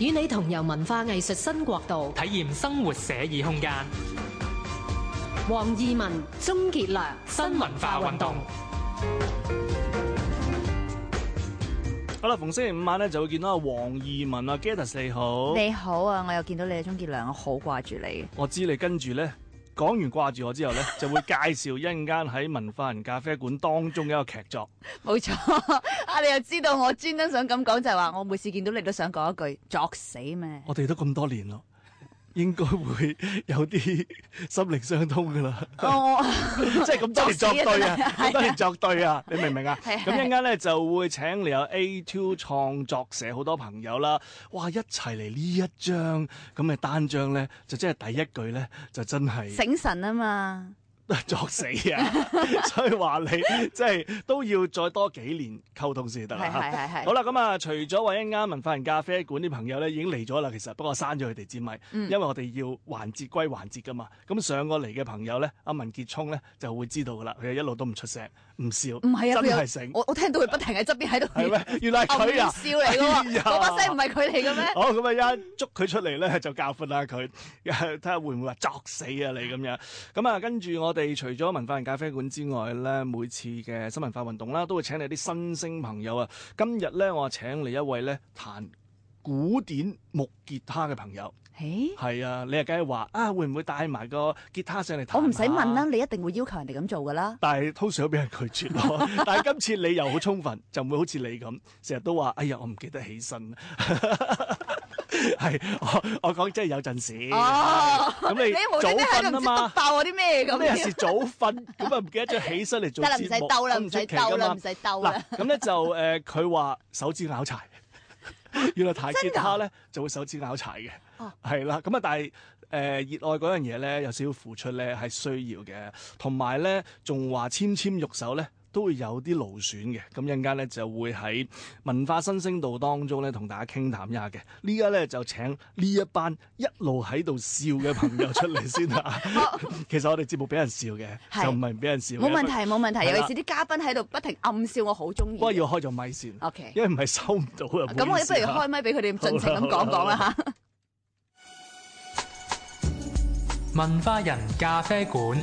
與你同遊文化藝術新國度， 體驗生活寫意空間。 黃義文、鍾傑良， 新文化運動。 好啦，逢星期五晚咧就會見到阿黃義文啊 Gatus 你好。 你好啊，我又見到你啊，鍾傑良，我好掛住你。 我知你跟住咧講完掛住我之後咧，就會介紹一陣間喺文化人咖啡館當中嘅一個劇作。 冇錯，啊你又知道我專登想咁講，就係話我每次見到你都想講一句作死咩？ 我哋都咁多年咯。應該會有啲心靈相通噶啦，即係咁多年作對啊，咁多年作對啊，你明唔明啊？咁一陣間咧就會請嚟有 A2 創作社好多朋友啦，哇一齊嚟呢一張咁嘅單張咧，就即係第一句咧就真係醒神啊嘛！ 作死啊！所以話你即係都要再多幾年溝通先得啦。 係。 好啦，咁啊，除咗話一間文化人咖啡館啲朋友咧已經嚟咗啦，其實不過刪咗佢哋支咪，因為我哋要環節歸環節噶嘛。咁上過嚟嘅朋友咧，阿文傑聰咧就會知道噶啦，佢一路都唔出聲，唔笑， 唔係啊， 真係醒。 我聽到佢不停喺側邊喺度。 係咩？原來係佢啊！ 笑嚟嘅喎，嗰把聲唔係佢嚟嘅咩？ 好，咁啊一捉佢出嚟咧就教訓下佢，睇下會唔會話作死啊你咁樣。咁啊，跟住我哋除咗文化人咖啡館之外咧，每次嘅新文化運動啦，都會請你啲新星朋友啊。今日咧，我請嚟一位咧彈古典木吉他嘅朋友。係啊，你啊梗係話啊，會唔會帶埋個吉他上嚟彈？ 我唔使問啦，你一定會要求人哋咁做噶啦。 但係通常都俾人拒絕咯。但係今次你又好充分，就唔會好似你咁，成日都話哎呀，我唔記得起身。係我講真係有陣時，咁你早瞓啊嘛， 爆我啲咩咁？ 你有時早瞓，咁啊唔記得咗起身嚟做節目， 唔使鬥啦，唔使鬥啦，唔使鬥啦。 咁咧就佢話手指拗柴，原來彈吉他咧就會手指拗柴嘅，係啦。咁啊，但係熱愛嗰樣嘢咧有少少付出咧係需要嘅，同埋咧仲話纖纖玉手咧。都會有啲勞損嘅，咁一陣間咧就會喺文化新星道當中咧同大家傾談一下嘅。呢家咧就請呢一班一路喺度笑嘅朋友出嚟先啦。其實我哋節目俾人笑嘅，就唔係唔俾人笑嘅。 冇問題，冇問題。尤其是啲嘉賓喺度不停暗笑，我好中意。 不過要開咗咪先 ，OK， 因為唔係收唔到啊。 咁我哋不如開咪俾佢哋盡情咁講講啦嚇。 文化人咖啡館。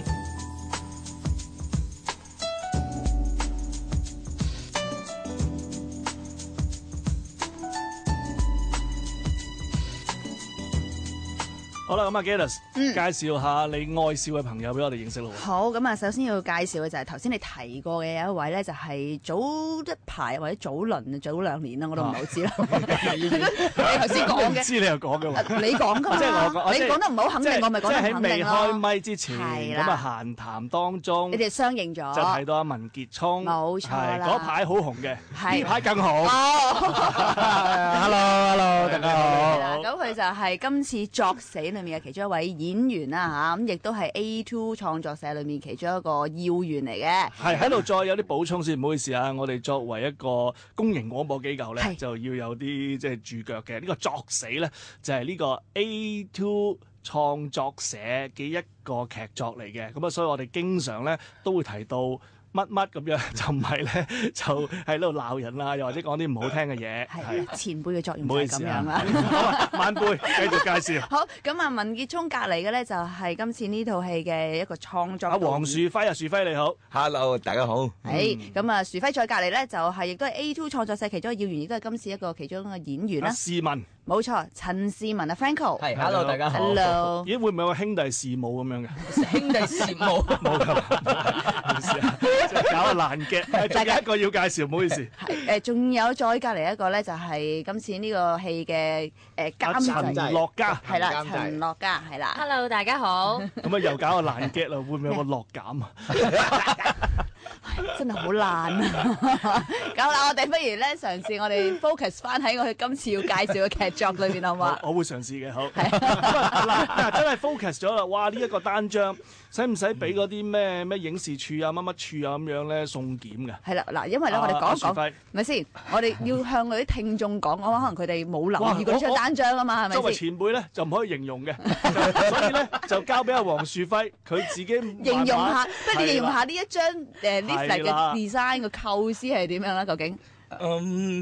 好啦，咁啊 Gatus 介紹下你愛笑嘅朋友俾我哋認識咯。 好，咁啊，首先要介紹嘅就係頭先你提過嘅有一位咧，就係早一排或者早2年啦，我都唔係好知啦。你頭先講嘅， 知你又講嘅話， 你講㗎嘛？ 即係我講， 你講得唔好肯定，我咪講得肯定咯。 即係喺未開咪之前，咁啊閒談當中， 你哋相認咗， 就提到阿文傑聰， 冇錯啦。 嗰排好紅嘅，呢排更好。Hello，大家好。 咁佢就係今次作死裏面嘅其中一位演員啦嚇，咁亦都係 A2 創作社裏面其中一個要員嚟嘅。 係喺度再有啲補充先，唔好意思啊！我哋作為一個公營廣播機構咧，就要有啲即係注腳嘅。呢個作死咧，就係呢個 A2 創作社嘅一個劇作嚟嘅。咁啊，所以我哋經常咧都會提到。乜咁樣就唔係咧，就喺度鬧人啦，又或者講啲唔好聽嘅嘢。 係前輩嘅作用就係咁樣啦。 好，晚輩繼續介紹。 好，咁啊，文傑聰隔離嘅咧就係今次呢套戲嘅一個創作。 阿黃樹輝啊，樹輝你好 ，Hello， 大家好。 係咁啊，樹輝再隔離咧就係亦都係 A2 創作社其中一個要員，亦都係今次一個其中一個演員啦。 士文， 冇錯，陳士文啊 ，Franco。 係 ，Hello， 大家好。 Hello。 咦，會唔會有個兄弟事務咁樣嘅？ 兄弟事務冇㗎，唔好意思啊。搞個爛嘅，仲有一個要介紹，唔好意思。 仲有再隔離一個咧，就係今次呢個戲嘅監製陳樂嘉， 係啦，陳樂嘉係啦。 Hello， 大家好。 咁啊，又搞個爛嘅啦，會唔會有個落減啊？ 真係好爛啊！咁啦，我哋不如咧嘗試我哋 focus 翻喺我哋今次要介紹嘅劇作裏邊，好嘛？ 我會嘗試嘅，好。嗱，真係 focus 咗啦！哇，呢一個單張使唔使俾嗰啲咩影視處啊、乜乜處啊咁樣咧送檢嘅？ 係啦，嗱，因為咧我哋講一講，咪先？我哋要向嗰啲聽眾講，可能佢哋冇留意過呢張單張啊嘛，係咪先？ 作為前輩咧，就唔可以形容嘅，所以咧就交俾阿黃樹輝佢自己形容下，不如你形容下呢一張呢份嘅 design 個構思係點樣啦？究竟？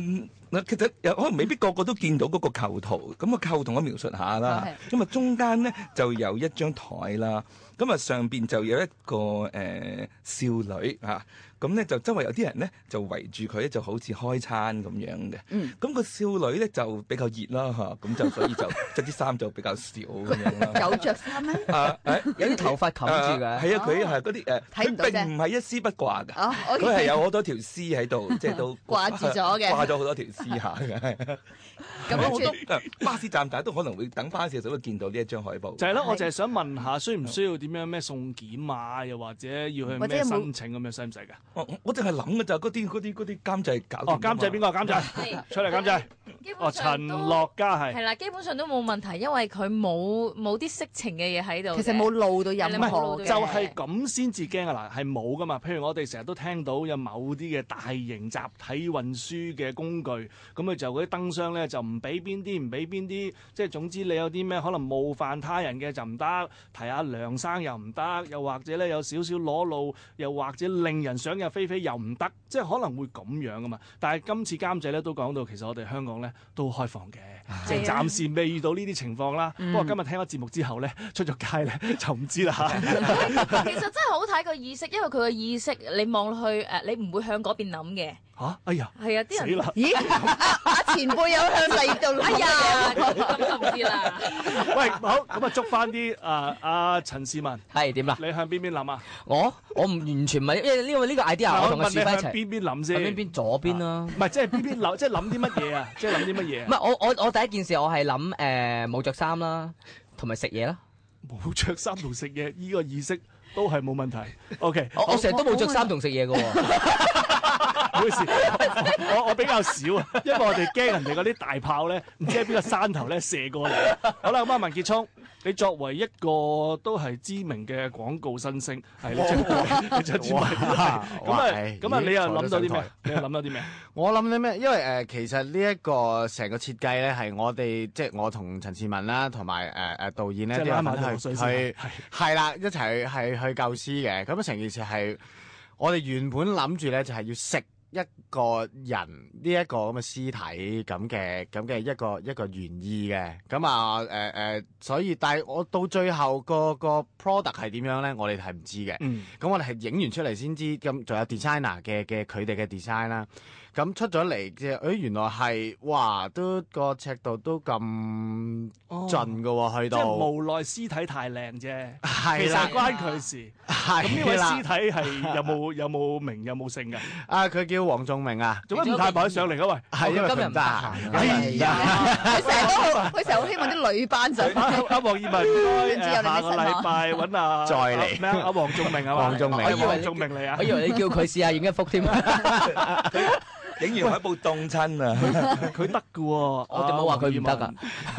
嗱，其實可能未必個個都見到嗰個構圖，咁個構圖我描述下啦。咁啊，中間咧就有一張台啦，咁啊上邊就有一個少女嚇。咁咧就周圍有啲人咧就圍住佢咧，就好似開餐咁樣嘅。咁個少女咧就比較熱啦嚇，咁就所以就着啲衫就比較少咁樣啦。 有着衫咩？ 有啲頭髮冚住㗎。 係啊，佢係嗰啲睇唔到啫。 佢並唔係一絲不掛㗎。 佢佢係有好多條絲喺度，即係都掛住咗嘅。 掛咗好多條絲下嘅。咁好多巴士站大家都可能會等巴士嘅時候會見到呢一張海報。 就係咯，我就係想問下，需唔需要點樣咩送檢啊？又或者要去咩申請咁樣，使唔使㗎？ 我淨係諗嘅就係嗰啲監製搞。 監製邊個？監製出嚟，監製。陳樂嘉係啦，基本上都冇問題，因為佢冇啲色情嘅嘢喺度。 其實冇露到任何嘅。 就係咁先至驚啊！嗱，係冇噶嘛。譬如我哋成日都聽到有某啲嘅大型集體運輸嘅工具，咁佢就嗰啲燈箱咧就唔俾邊啲，唔俾邊啲，即係總之你有啲咩可能冒犯他人嘅就唔得，提下梁生又唔得，又或者咧有少少裸露，又或者令人想入非非又唔得，即係可能會咁樣噶嘛。但係今次監製咧都講到，其實我哋香港咧都開放嘅，即係暫時未遇到呢啲情況啦。不過今日聽咗節目之後咧，出咗街咧就唔知啦。 其實真係好睇個意識，因為佢個意識你望落去你唔會向嗰邊諗嘅。 哎呀， 係啊，啲人死啦！ 咦，阿前輩有向第二度諗。 哎呀，咁就唔知啦。 喂，好，咁啊，捉翻啲阿陳士文係點啦？ 你向邊邊諗啊？ 我唔完全唔係，因為呢個 idea 我同個視輝一齊。 邊邊諗先？ 邊左邊啦。 唔係，即係邊邊諗？即係諗啲乜嘢啊？即係諗啲乜嘢啊？ 唔係我第一件事我係諗冇着衫啦，同埋食嘢啦。 冇着衫同食嘢，呢個意識都係冇問題。OK， 我成日都冇着衫同食嘢㗎喎。 唔好意思，我比較少啊，因為我哋驚人哋嗰啲大炮咧，唔知喺邊個山頭咧射過嚟。好啦，咁啊，文傑聰，你作為一個都係知名嘅廣告新星，係你將支咪咁啊，你又諗到啲咩？你又諗到啲咩？ 我諗啲咩？因為其實呢一個成個設計咧，係我哋即係我同陳志文啦，同埋導演咧， 即係拉埋流水先係啦，一齊去構思嘅。咁成件事係我哋原本諗住咧，就係要食一個人呢一個咁嘅屍體咁嘅一個原意嘅。咁所以但係我到最後個 product 係點樣咧？我哋係唔知嘅。咁我哋係影完出嚟先知。咁仲有 designer 嘅佢哋嘅 design 啦。咁出咗嚟嘅，原來係哇，都個尺度都咁盡㗎喎，去到。即係無奈屍體太靚啫， 其實關佢事。咁呢位屍體係有冇名有冇姓㗎？ 佢叫黃仲明啊。 做乜唔帶埋上嚟啊？喂， 係因為今日唔得閒。 佢成日都希望啲女班上。 阿黃義文，唔該，下個禮拜揾阿再嚟咩？阿黃仲明啊嘛。 黃仲明， 黃仲明嚟啊！ 我以為你叫佢試下影一幅添。 影完海報凍親啊！ 佢得㗎喎， 我哋冇話佢唔得㗎。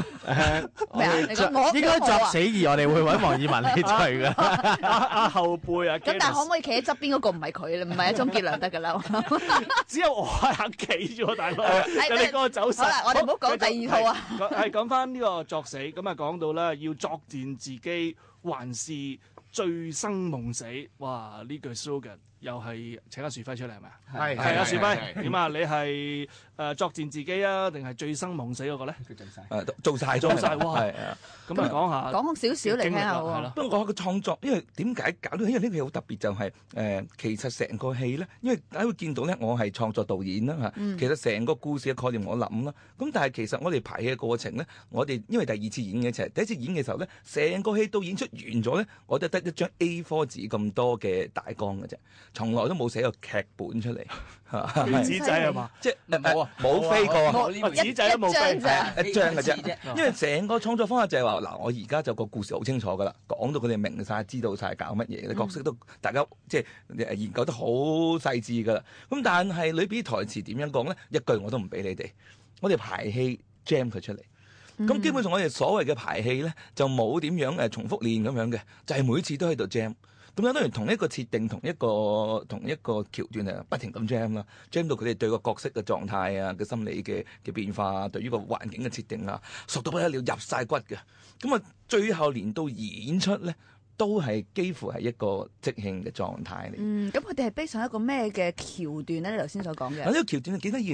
應該作死而我哋會揾黃義文嚟除㗎。 阿後輩啊， 咁但係可唔可以企喺側邊嗰個唔係佢唔係阿鍾傑良得㗎啦？ 只有我係肯企咗，大佬。你嗰個走勢。 好啦，我哋唔好講第二套啊。 係講翻呢個作死，咁啊講到咧要作踐自己，還是醉生夢死？哇！呢句 slogan 又係請阿樹輝出嚟係咪啊？係阿樹輝點啊？你係作踐自己啊，定係醉生夢死嗰個咧？ 做晒哇！咁啊講下少少嚟聽下喎。 不過我個創作，因為點解搞到？因為呢個戲好特別，就係其實成個戲咧，因為大家會見到咧，我係創作導演啦嚇。其實成個故事嘅概念我諗啦。咁但係其實我哋排戲嘅過程咧，我哋因為第二次演嘅就係第一次演嘅時候咧，成個戲到演出完咗咧，我都得一張 A4 紙咁多嘅大綱嘅啫，從來都冇寫過劇本出嚟。 紙仔係嘛？ 即係冇飛過， 紙仔都冇飛， 一張嘅啫。因為成個創作方法就係話嗱，我而家就個故事好清楚㗎啦，講到佢哋明晒，知道晒搞乜嘢，角色都大家即係研究得好細緻㗎啦。咁但係裏邊台詞點樣講咧？一句我都唔俾你哋，我哋排戲 jam 佢出嚟。咁基本上我哋所謂嘅排戲咧，就冇點樣重複練咁樣嘅，就係每次都喺度 jam。咁樣當然同一個設定，同一個橋段啊，不停咁 jam 啦，jam 到佢哋對個角色嘅狀態啊、嘅心理嘅變化啊，對於個環境嘅設定啊，熟到不得了，入晒骨嘅。咁啊，最後連到演出咧，都係幾乎係一個即興嘅狀態嚟。 咁佢哋係背上一個咩嘅橋段咧？你頭先所講嘅。 呢個橋段幾得意嘅就係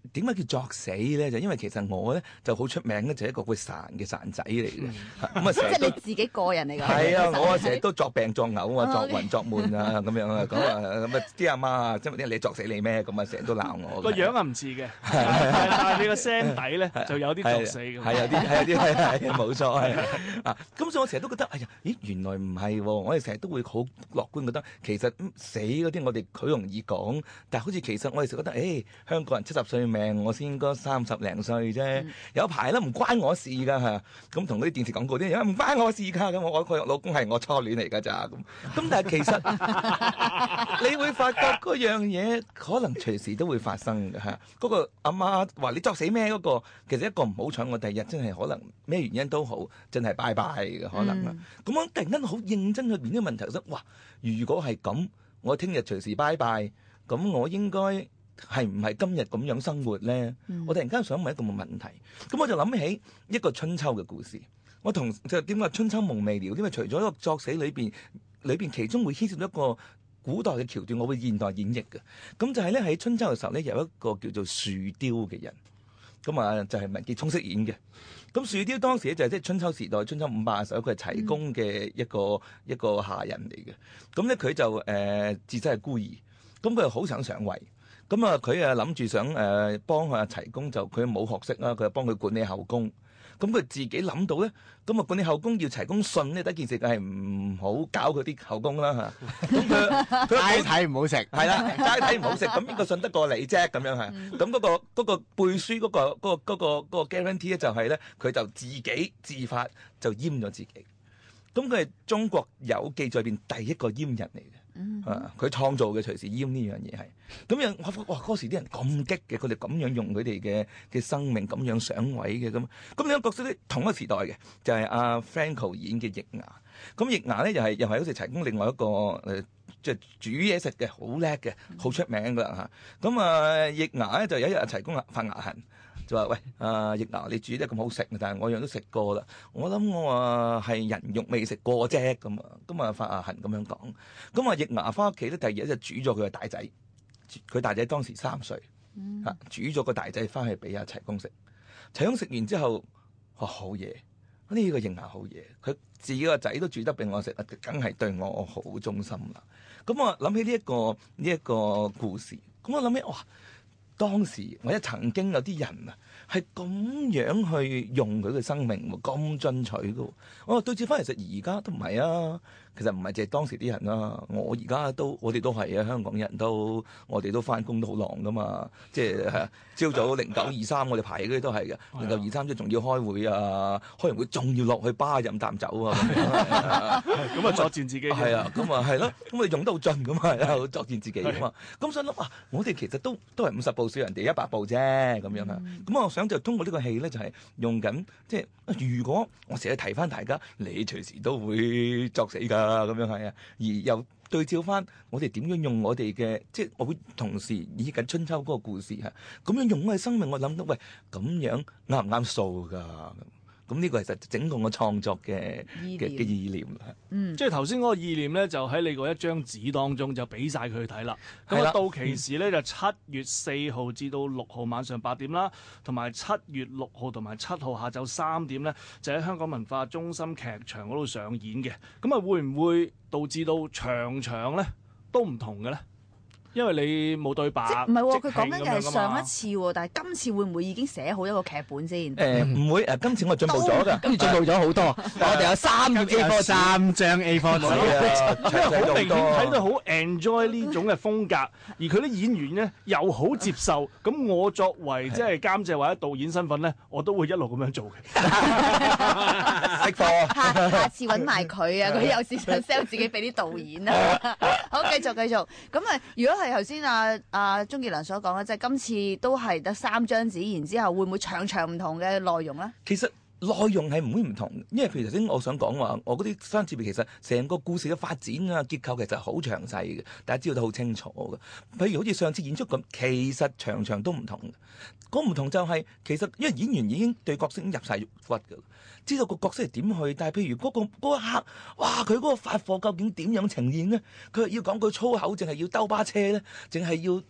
點解叫作死咧？就因為其實我咧就好出名咧，就係一個會孱嘅孱仔嚟嘅。咁啊， 即係你自己個人嚟㗎。 係啊，我成日都作病作嘔啊，作暈作悶啊咁樣啊，咁啊啲阿媽啊，即係啲你作死你咩？咁啊成日都鬧我。 個樣啊唔似嘅，但係你個聲底咧就有啲作死咁。 係有啲係冇錯係啊。咁所以我成日都覺得，哎呀，咦原來唔係喎！我哋成日都會好樂觀覺得，其實死嗰啲我哋好容易講，但係好似其實我哋成日覺得，誒香港人70歲命，我先應該30零歲啫，有排啦，唔關我事㗎嚇。咁同嗰啲電視廣告啲人唔關我事㗎，咁我個老公係我初戀嚟㗎咋咁但係其實你會發覺嗰樣嘢可能隨時都會發生嘅嚇。嗰個阿媽話你作死咩嗰個，其實一個唔好彩，我第二日真係可能咩原因都好，真係拜拜嘅可能啦。咁我突然間好認真去面呢個問題，覺得哇，如果係咁，我聽日隨時拜拜，咁我應該係唔係今日咁樣生活咧？我突然間想問一個問題，咁我就諗起一個春秋嘅故事。我同就點解春秋夢未了？因為除咗一個作死裏邊其中會牽涉到一個古代嘅橋段，我會現代演繹嘅。咁就係咧喺春秋嘅時候咧，有一個叫做樹雕嘅人，咁啊就係文傑聰飾演嘅。咁樹雕當時咧就係即係春秋時代，春秋500嘅時候，佢係齊公嘅一個下人嚟嘅。咁咧佢就自細係孤兒，咁佢又好想上位。咁啊佢啊諗住想幫阿齊公，就佢冇學識啦，佢就幫佢管理後宮。咁佢自己諗到咧，咁啊管理後宮要齊公信咧，第一件事係唔好搞佢啲後宮啦嚇。咁佢齋睇唔好食， 係啦，齋睇唔好食，咁邊個信得過你啫？咁樣係。咁嗰個背書嗰個 guarantee 咧就係咧，佢就自己自發就閹咗自己。咁佢係中國有記載入邊第一個閹人嚟嘅。佢創造嘅隨時閹呢樣嘢係咁樣，我發覺哇嗰時啲人咁激嘅，佢哋咁樣用佢哋嘅生命咁樣上位嘅咁兩個角色咧同一個時代嘅，就係阿 Franco 演嘅易牙。咁易牙咧又係好似齊公另外一個即係煮嘢食嘅，好叻嘅，好出名噶啦嚇。咁易牙咧就有一日齊公發牙痕。就話喂，易牙你煮得咁好食，但係我樣都食過啦。我諗我話係人肉未食過啫咁啊發牙痕咁樣講。咁啊易牙翻屋企咧，第二日就煮咗佢嘅大仔。佢大仔當時3歲，煮咗個大仔翻去俾阿齊公食。齊公食完之後，話好嘢，呢個易牙好嘢。佢自己個仔都煮得俾我食，梗係對我好忠心啦。咁我諗起呢一個故事，咁我諗起哇！當時或者曾經有啲人啊，係咁樣去用佢嘅生命喎，咁進取嘅喎。我對照翻，其實而家都唔係啊。其實唔係淨係當時啲人啦，我哋都係啊，香港人我哋都翻工都好狼噶嘛。即係朝早0923，我哋排嗰啲都係嘅。0923即係仲要開會啊，開完會仲要落去巴飲啖酒啊。 咁啊作戰自己係啊，咁啊係咯，咁我哋用得好盡咁嘛，作戰自己啊嘛。咁想諗啊，我哋其實都係50步笑人哋100步啫咁樣啊。咁我想就通過呢個戲咧，就係用緊即係如果我成日提翻大家，你隨時都會作死㗎。咁樣係啊，而又對照翻我哋點樣用我哋嘅，即係我會同時以緊春秋嗰個故事嚇，咁樣用我嘅生命，我諗到喂，咁樣啱唔啱數㗎？咁呢個其實整個我創作嘅意念啦。 即係頭先嗰個意念咧，就喺你嗰一張紙當中就俾晒佢去睇啦。咁啊，到期時咧就7月4號至到6號晚上8點啦，同埋7月6號同埋7號下晝3點咧，就喺香港文化中心劇場嗰度上演嘅。咁啊，會唔會導致到場咧都唔同嘅咧？因為你冇對白， 唔係喎，佢講緊嘅係即興咁樣㗎嘛上一次喎，但係今次會唔會已經寫好一個劇本先？ 唔會今次我進步咗㗎， 跟住進步咗好多。我哋有3個 A4 3張 A4 紙因為好明顯睇到好 enjoy 呢種嘅風格，而佢啲演員咧又好接受。咁我作為即係監製或者導演身份咧，我都會一路咁樣做嘅。 識貨。 下次揾埋佢啊！佢有時想 sell 自己俾啲導演啊。好，繼續。咁啊，如果係頭先阿鍾傑良所講咧，即係今次都係得3張紙，然之後會唔會場唔同嘅內容咧？ 其實內容係唔會唔同，因為譬如頭先我想講話，我嗰啲三節其實成個故事嘅發展啊、結構其實好詳細嘅，大家知道得好清楚嘅。譬如好似上次演出咁，其實場都唔同嘅。嗰唔同就係、其實因為演員已經對角色已經入晒肉骨㗎，知道個角色係點去。但係譬如嗰一刻，哇！佢嗰個發貨究竟點樣呈現呢？佢係要講句粗口，淨係要兜巴車咧，淨係要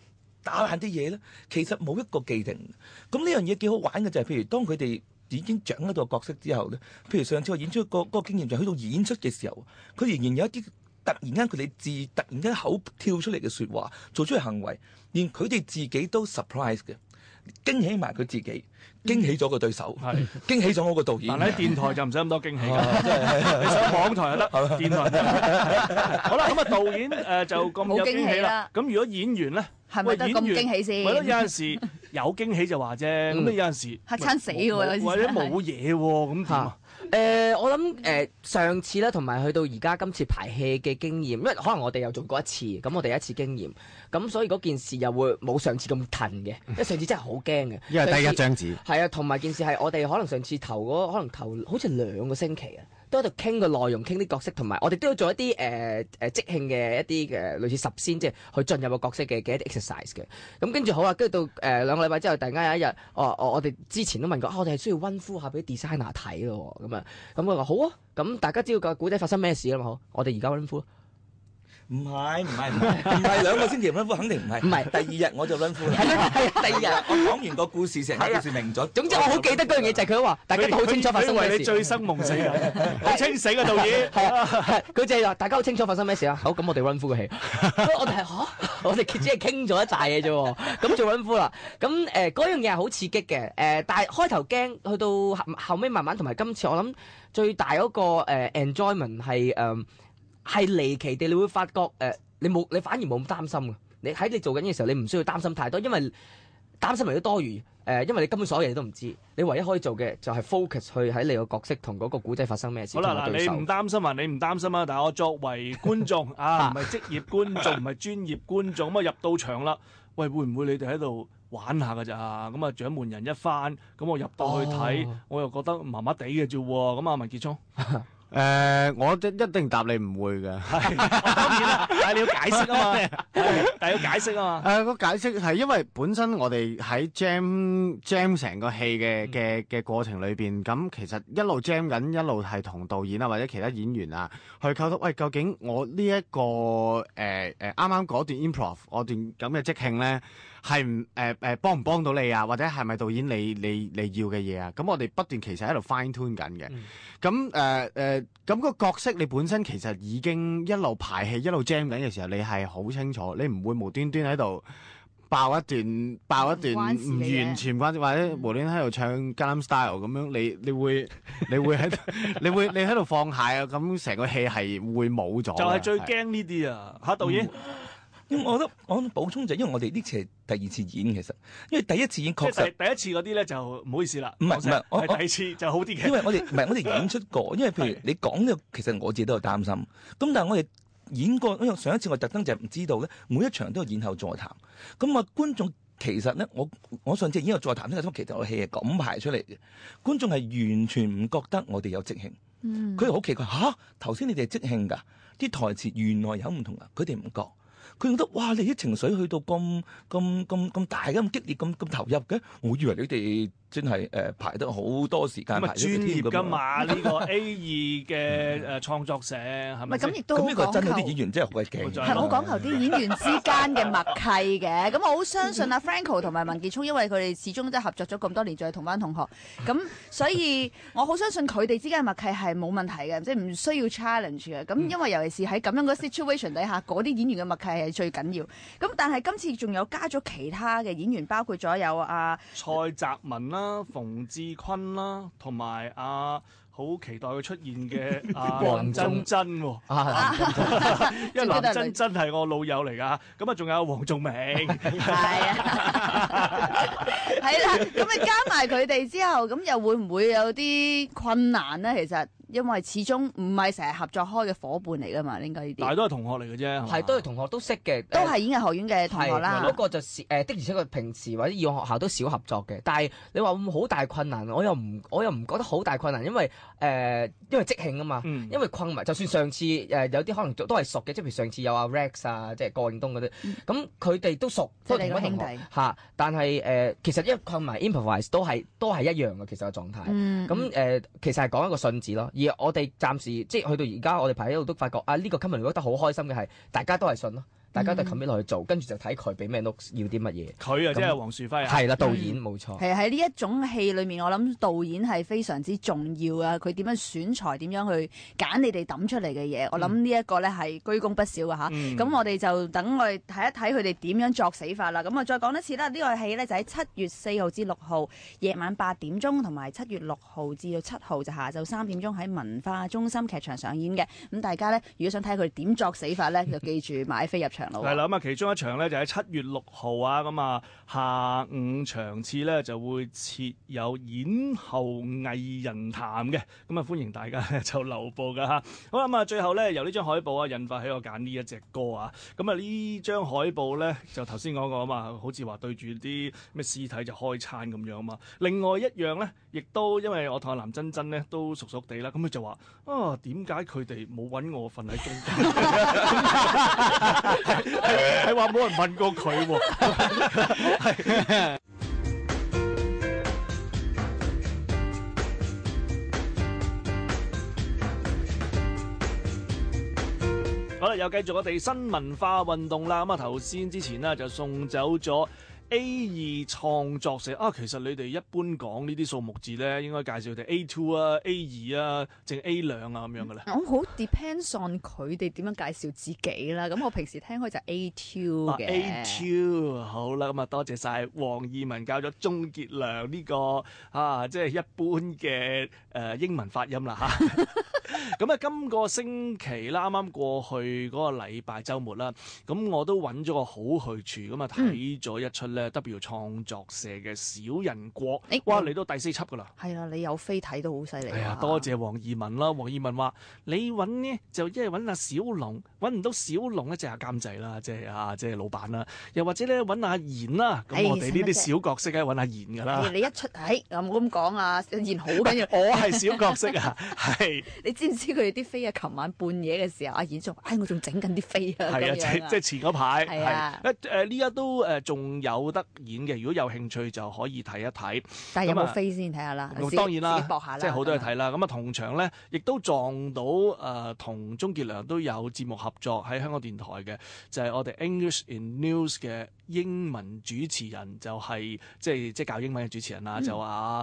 打爛啲嘢咧？其實冇一個既定。咁呢樣嘢幾好玩嘅就係，譬如當佢哋已經掌握到個角色之後咧，譬如上次我演出嗰個經驗就去到演出嘅時候，佢仍然有一啲突然間佢哋突然間口跳出嚟嘅説話，做出嚟行為，連佢哋自己都 surprise 嘅。驚喜埋佢自己，驚喜咗個對手，驚喜咗我個導演。 但喺電台就唔使咁多驚喜㗎，你上網台就得，電台就得。好啦，咁啊導演就咁有驚喜啦。咁如果演員咧， 係咪得咁驚喜先？ 係咯，有陣時有驚喜就話啫，咁你有陣時嚇親死喎，有時或者冇嘢喎，咁點啊？ 我諗上次咧，同埋去到而家今次排戲嘅經驗，因為可能我哋又做過一次，咁我哋一次經驗，咁所以嗰件事又會冇上次咁騰嘅，因為上次真係好驚嘅， 因為得一張紙。 係啊，同埋件事係我哋可能上次頭好似2個星期啊，都喺度傾個內容，傾啲角色，同埋我哋都要做一啲即興嘅一啲嘅類似十仙，即係去進入個角色嘅一啲 exercise 嘅。咁跟住好啊，跟住到2個禮拜之後，突然間有一日，我哋之前都問過，我哋係需要溫敷下俾 designer 睇咯，咁佢話好啊，咁大家知道個古仔發生咩事啦嘛，好，我哋而家溫敷。 唔係2個星期溫敷，肯定唔係。 唔係第2日我就溫敷啦。 係第2日我講完個故事，成個故事明咗。 總之我好記得嗰樣嘢就係佢話，大家都好清楚發生咩事。 佢為你醉生夢死啊！好清醒嘅導演。 係啊，佢就係話大家好清楚發生咩事啊。好，咁我哋溫敷個戲。我哋係我哋只係傾咗一紮嘢啫喎。咁做溫敷啦。咁嗰樣嘢係好刺激嘅。但係開頭驚，去到後尾慢慢同埋今次，我諗最大嗰個enjoyment 係離奇地，你會發覺你反而冇咁擔心嘅。你喺你做緊嘅時候，你唔需要擔心太多，因為擔心嚟都多餘。因為你根本所有嘢都唔知，你唯一可以做嘅就係 focus 去喺你個角色同嗰個古仔發生咩事。 好啦，嗱，你唔擔心啊，你唔擔心啊，但係我作為觀眾啊，唔係職業觀眾，唔係專業觀眾，咁啊入到場啦，喂，會唔會你哋喺度玩下㗎咋？咁啊獎門人一番，咁我入到去睇，我又覺得麻麻地嘅啫喎。咁啊，文傑聰。 我一定答你唔會嘅。 係，當然啦，但係你要解釋啊嘛，但係要解釋啊嘛。 個解釋係因為本身我哋喺 jam 成個戲嘅過程裏邊，咁其實一路 jam 緊，一路係同導演啊或者其他演員啊去溝通。喂，究竟我呢一個啱啱嗰段 improv，我段咁嘅即興咧，係唔幫唔幫到你啊？或者係咪導演你要嘅嘢啊？咁我哋不斷其實喺度 fine tune 緊嘅。咁個角色你本身其實已經一路排戲一路 jam 緊嘅時候，你係好清楚，你唔會無端端喺度爆一段唔完全關事，或者無端喺度唱 Gangnam Style 咁樣，你會喺度你喺度放蟹啊！咁成個戲係會冇咗。 就係最驚呢啲啊！嚇導演。 因為我覺得我補充就係因為我哋呢次係第2次演，其實因為第1次演確實第一次嗰啲咧就唔好意思啦。 唔係，我第2次就好啲嘅。 因為我哋演出過，因為譬如你講呢個，其實我自己都有擔心。咁但係我哋演過，因為上一次我特登就唔知道咧，每一場都有演後座談。咁啊觀眾其實咧，我上次演後座談咧，其實我戲係咁排出嚟嘅，觀眾係完全唔覺得我哋有即興。佢哋好奇怪嚇，頭先你哋係即興㗎，啲台詞原來有唔同㗎，佢哋唔覺。佢覺得哇！你啲情緒去到咁大嘅咁激烈咁投入嘅，我以為你哋真係排得好多時間排咗專業㗎嘛？呢個 A2嘅創作者係咪？ 咁亦都咁呢個真係啲演員真係好鬼勁。 係好講求啲演員之間嘅默契嘅。咁我好相信阿 Franco 同埋文傑聰，因為佢哋始終都係合作咗咁多年，仲係同班同學。咁所以我好相信佢哋之間嘅默契係冇問題嘅，即係唔需要 challenge 嘅。咁因為尤其是喺咁樣嘅 situation 底下，嗰啲演員嘅默契係最緊要。咁但係今次仲有加咗其他嘅演員，包括咗有蔡澤文啦、馮志坤啦，同埋好期待佢出現嘅林真真喎，因為林真真係我老友嚟㗎。咁啊，仲有黃仲明， 係啊，係啦。咁你加埋佢哋之後，咁又會唔會有啲困難咧？其實。因為始終唔係成日合作開嘅伙伴嚟㗎嘛，應該呢啲。 但係都係同學嚟嘅啫， 係都係同學都識嘅， 都係演藝學院嘅同學啦。 不過就的而且確平時或者以往學校都少合作嘅。但係你話會唔會好大困難？我又唔覺得好大困難，因為即興啊嘛。因為困埋，就算上次有啲可能都係熟嘅，即係譬如上次有阿 Rex 啊，即係郭永東嗰啲，咁佢哋都熟， 即係你個兄弟嚇。但係其實因為困埋 improvise 都係一樣嘅，其實個狀態。咁其實係講一個信字咯。而我哋暫時即係去到而家，我哋排喺度都發覺呢個 comment 覺得好開心嘅係大家都係信咯， 大家都 commit 落去做，跟住就睇佢俾咩 note 要啲乜嘢。 佢啊，即係黃樹輝啊， 係啦，導演冇錯。 係喺呢一種戲裏面，我諗導演係非常之重要啊！佢點樣選材，點樣去揀你哋抌出嚟嘅嘢，我諗呢一個咧係居功不少嘅嚇。咁我哋就等我哋睇一睇佢哋點樣作死法啦。咁啊，再講一次啦，呢個戲咧就喺7月4號至6號夜晚8點鐘，同埋7月6號至到7號就下晝3點鐘喺文化中心劇場上演嘅。咁大家咧，如果想睇佢哋點作死法咧，就記住買飛入場咯。 係啦，咁啊，其中一場咧就喺7月6號啊，咁啊下午場次咧就會設有演後藝人談嘅，咁啊歡迎大家咧就留步噶嚇。好啦，咁啊最後咧由呢張海報啊引發起我揀呢一隻歌啊，咁啊呢張海報咧就頭先講過啊嘛，好似話對住啲咩屍體就開餐咁樣啊嘛。另外一樣咧，亦都因為我同阿藍珍珍咧都熟熟地啦，咁佢就話啊點解佢哋冇揾我瞓喺中間？係話冇人問過佢喎。好啦，又繼續我哋新文化運動啦。咁啊，頭先之前呢，就送走咗 A2 創作社啊。其實你哋一般講呢啲數目字咧，應該介紹佢哋 A2 啊、A2 啊，淨 A2啊咁樣嘅咧。 我好 depends on 佢哋點樣介紹自己啦。咁我平時聽開就 A2 嘅。 A2 好啦，咁啊多謝晒黃義文教咗鍾傑良呢個即係一般嘅英文發音啦嚇。咁啊，今個星期啦，啱啱過去嗰個禮拜週末啦，咁我都揾咗個好去處，咁啊睇咗一出咧 W 創作社嘅小人國，哇嚟到第4輯噶啦。 係啦，你有飛睇到好犀利。 係啊，多謝黃義文啦。黃義文話：你揾呢就一係揾阿小龍，揾唔到小龍咧就係阿監製啦，即係老闆啦。又或者咧揾阿賢啦，咁我哋呢啲小角色梗係揾阿賢噶啦。 你一出係冇咁講啊，賢好緊要。 我係小角色啊，係。 你知唔知佢哋啲飛啊？琴晚半夜嘅時候，阿賢仲我仲整緊啲飛啊。 係啊，即係前嗰排。 係啊。 呢家都仲有得演嘅，如果有興趣就可以睇一睇。 但係有冇飛先睇下啦？ 當然啦， 搏下啦， 即係好多嘢睇啦。咁啊，同場咧亦都撞到同鍾傑良都有節目合作喺香港電台嘅，就係我哋 English in News 嘅英文主持人，就係即係教英文嘅主持人啦，就話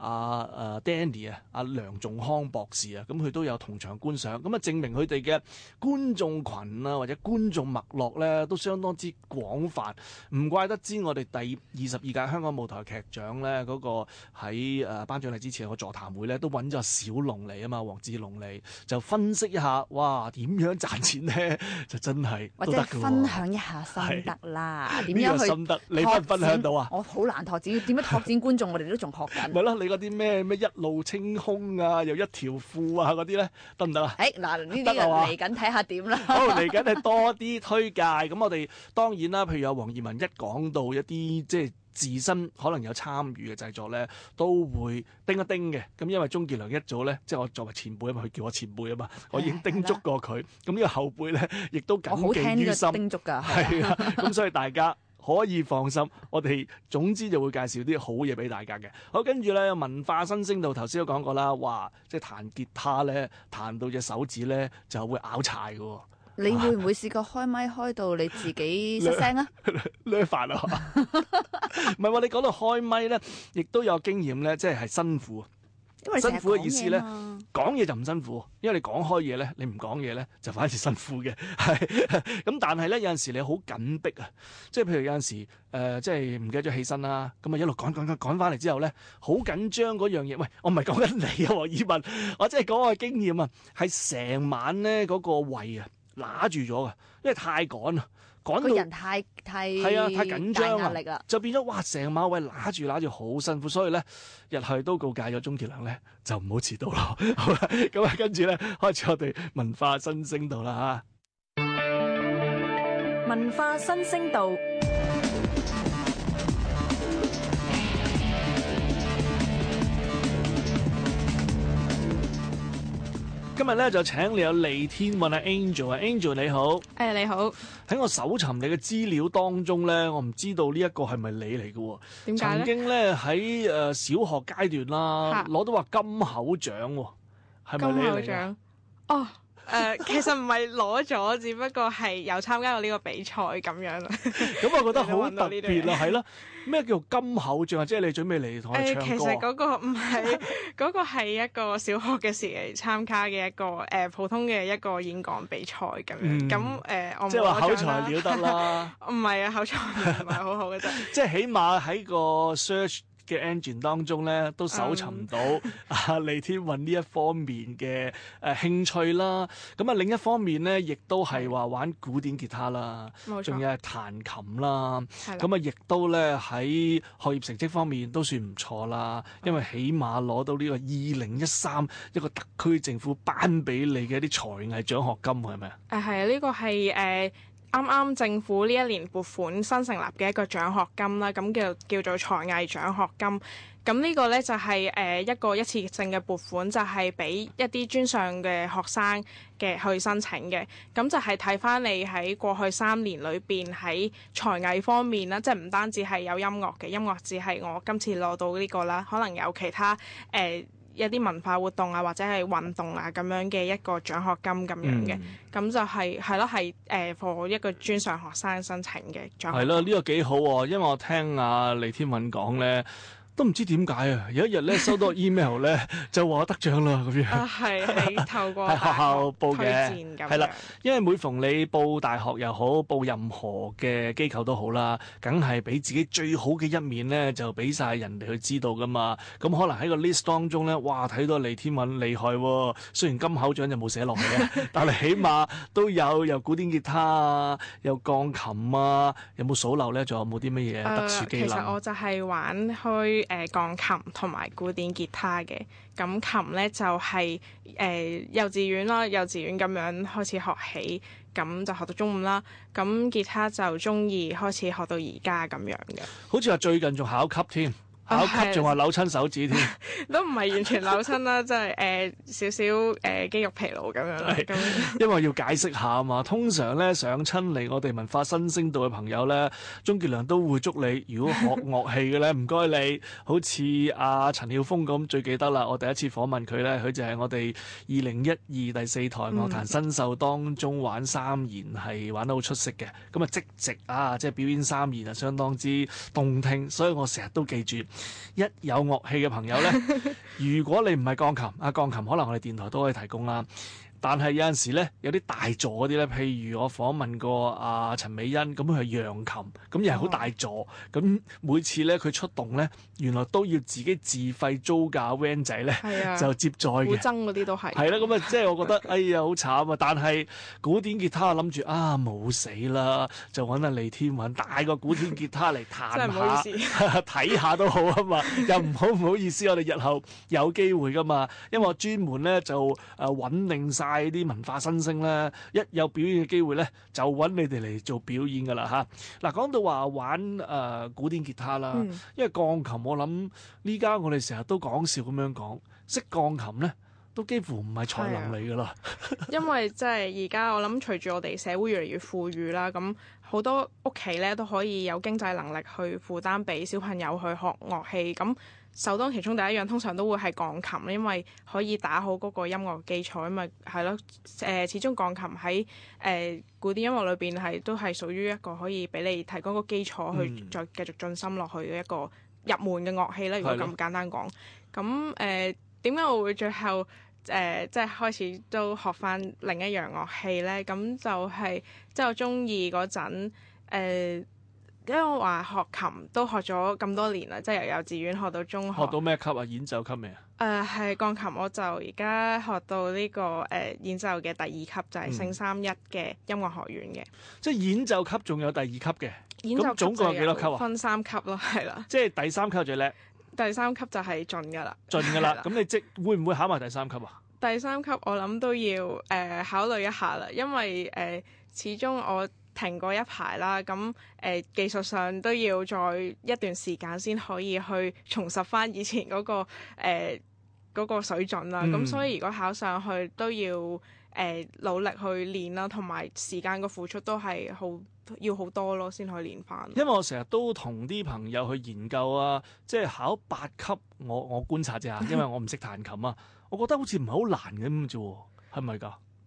Danny 啊，阿梁仲康博士啊，咁佢都有同場觀賞，咁啊證明佢哋嘅觀眾群啊或者觀眾脈絡咧都相當之廣泛，唔怪得知我哋第22屆香港舞台劇獎咧嗰個喺頒獎禮之前個座談會咧都揾咗小龍嚟啊嘛，黃志龍嚟就分析一下，哇點樣賺錢咧就真係或者分享一下心得啦，點樣去心得你分享到啊？ 我好難拓展，點樣拓展觀眾我哋都仲學緊。 咪咯，你嗰啲咩一路清空啊，又一條褲啊嗰啲咧，得唔得啊？ 嗱呢啲嚟緊睇下點啦。 好，嚟緊係多啲推介。咁我哋當然啦，譬如有黃義文一講到一啲即係自身可能有參與嘅製作咧，都會叮一叮嘅。咁因為鍾傑良一早咧，即係我作為前輩啊嘛，佢叫我前輩啊嘛，我已經叮囑過佢。咁呢個後輩咧，亦都謹記於心。 叮囑㗎。 係啊，咁所以大家可以放心，我哋總之就會介紹啲好嘢俾大家嘅。好，跟住咧文化新星道頭先都講過啦，哇！即係彈吉他咧，彈到隻手指咧就會拗柴嘅。 你會唔會試過開咪開到你自己失聲啊？ 呢煩啊！唔係喎，你講到開咪咧，亦都有經驗咧，即係辛苦。 因為辛苦嘅意思咧，講嘢就唔辛苦，因為你講開嘢咧，你唔講嘢咧就反而辛苦嘅。係咁，但係咧有陣時你好緊迫啊，即係譬如有陣時即係唔記得咗起身啦，咁啊一路趕翻嚟之後咧，好緊張嗰樣嘢。喂，我唔係講緊你啊，黃義文，我即係講我嘅經驗啊，係成晚咧嗰個胃啊揦住咗噶，因為太趕啦。趕到個人太係啊，太緊張壓力啦， 就變咗哇！成晚喂揦住好辛苦，所以咧日後都告誡咗鍾傑良咧，就唔好遲到咯。好啦，咁啊跟住咧開始我哋文化新星道啦嚇。 文化新星道。 今日咧就請你有利天運啊 Angel 你好。 你好。 喺我搜尋你嘅資料當中咧，我唔知道呢一個係咪你嚟嘅喎？ 點解咧？ 曾經咧喺小學階段啦，攞到話金口獎喎，係咪你嚟？ 金口獎哦， 其實唔係攞咗，只不過係有參加過呢個比賽咁樣啦。 咁我覺得好特別啦，係咯。咩叫金口獎啊？即係你準備嚟同我哋唱歌啊？ 其實嗰個唔係，嗰個係一個小學嘅時嚟參加嘅一個普通嘅一個演講比賽咁樣。咁我即係話口冇攞獎才了得啦。 唔係啊，口才唔係好好嘅啫。 即係起碼喺個 search嘅 engine 當中咧，都搜尋到李天韻呢一方面嘅興趣啦。咁啊另一方面咧，亦都係話玩古典吉他啦， 冇錯仲有係彈琴啦。 係啦咁啊，亦都咧喺學業成績方面都算唔錯啦，因為起碼攞到呢個2013一個特區政府頒俾你嘅一啲才藝獎學金，係咪啊？ 係啊，呢個係啱啱政府呢一年撥款新成立嘅一個獎學金啦，咁叫做才藝獎學金。咁呢個咧就係一個一次性嘅撥款，就係俾一啲專上嘅學生嘅去申請嘅。咁就係睇翻你喺過去3年裏邊喺才藝方面啦，即係唔單止係有音樂嘅，音樂只係我今次攞到呢個啦，可能有其他一啲文化活動啊，或者係運動啊咁樣嘅一個獎學金咁樣嘅，咁就係咯，係for一個專上學生申請嘅獎學金。 係咯，呢個幾好喎，因為我聽阿李天韻講咧。都唔知點解啊！有一日咧收到 email 咧，就話我得獎啦咁樣。 係透過係學校報嘅，係啦。因為每逢你報大學又好，報任何嘅機構都好啦，梗係俾自己最好嘅一面咧，就俾晒人哋去知道噶嘛。咁可能喺個 list 當中咧，哇睇到李天韻厲害喎。雖然金口獎就冇寫落去嘅，但係起碼都有古典吉他啊，有鋼琴啊，有冇數漏咧？仲有冇啲乜嘢特殊技能？ 其實我就係玩開鋼琴同埋古典吉他嘅。咁琴咧就係幼稚園啦，幼稚園咁樣開始學起，咁就學到中五啦。咁吉他就中二開始學到而家咁樣嘅。 好似話最近仲考級添。考級仲話扭親手指添， 都唔係完全扭親啦，即係少少肌肉疲勞咁樣啦。咁因為要解釋下啊嘛，通常咧上親嚟我哋文化新星道嘅朋友咧，鍾傑良都會祝你，如果學樂器嘅咧，唔該你，好似阿陳曉峰咁最記得啦。我第一次訪問佢咧，佢就係我哋2012第4台樂壇新秀當中玩三弦係玩得好出色嘅。咁啊即席啊，即係表演三弦啊，相當之動聽，所以我成日都記住。一有樂器嘅朋友咧，如果你唔係鋼琴，鋼琴可能我哋電台都可以提供啦。但係有陣時咧，有啲大座嗰啲咧，譬如我訪問過阿陳美欣，咁佢係揚琴，咁又係好大座，咁每次咧佢出動咧，原來都要自己自費租架 van 仔咧，就接載嘅。 古箏嗰啲都係。係啦，咁啊，即係我覺得，哎呀，好慘啊！但係古典吉他諗住冇死啦，就揾阿李天韻帶個古典吉他嚟彈下， 真係唔好意思， 睇下都好啊嘛，又唔好意思，我哋日後有機會噶嘛，因為我專門咧就穩定晒。啲文化新星咧，一有表演嘅機會咧，就揾你哋嚟做表演噶啦嚇。嗱，講到話玩古典吉他啦，因為鋼琴我諗呢家我哋成日都講笑咁樣講，識鋼琴咧都幾乎唔係才能嚟噶啦。因為即係而家我諗隨住我哋社會越嚟越富裕啦，咁好多屋企咧都可以有經濟能力去負擔俾小朋友去學樂器咁。首當其衝第一樣通常都會係鋼琴，因為可以打好嗰個音樂基礎，因為係咯，始終鋼琴喺古典音樂裏邊都係屬於一個可以俾你提供個基礎去再繼續進深落去嘅一個入門嘅樂器啦。如果咁簡單講，咁點解我會最後即係開始都學翻另一樣樂器咧？咁就係即係我中意嗰陣因為我話學琴都學咗咁多年啦，即係由幼稚園學到中學。 學到咩級啊？演奏級未啊？ 係鋼琴，我就而家學到呢個演奏嘅第2級，就係聖三一嘅音樂學院嘅。 即係演奏級仲有第2級嘅。 演奏級咁總共有幾多級啊？ 分3級咯，係啦。 即係第3級最叻。 第3級就係盡㗎啦。 盡㗎啦，咁你會唔會考埋第3級啊？ 第3級我諗都要考慮一下啦，因為始終我停過一排啦，咁技術上都要再一段時間先可以去重拾翻以前嗰個水準啦。咁所以如果考上去都要努力去練啦，同埋時間個付出都係要好多咯，先可以練翻。因為我成日都同啲朋友去研究啊，即係考8級，我觀察啫嚇，因為我唔識彈琴啊，我覺得好似唔係好難嘅咁啫喎，係咪㗎？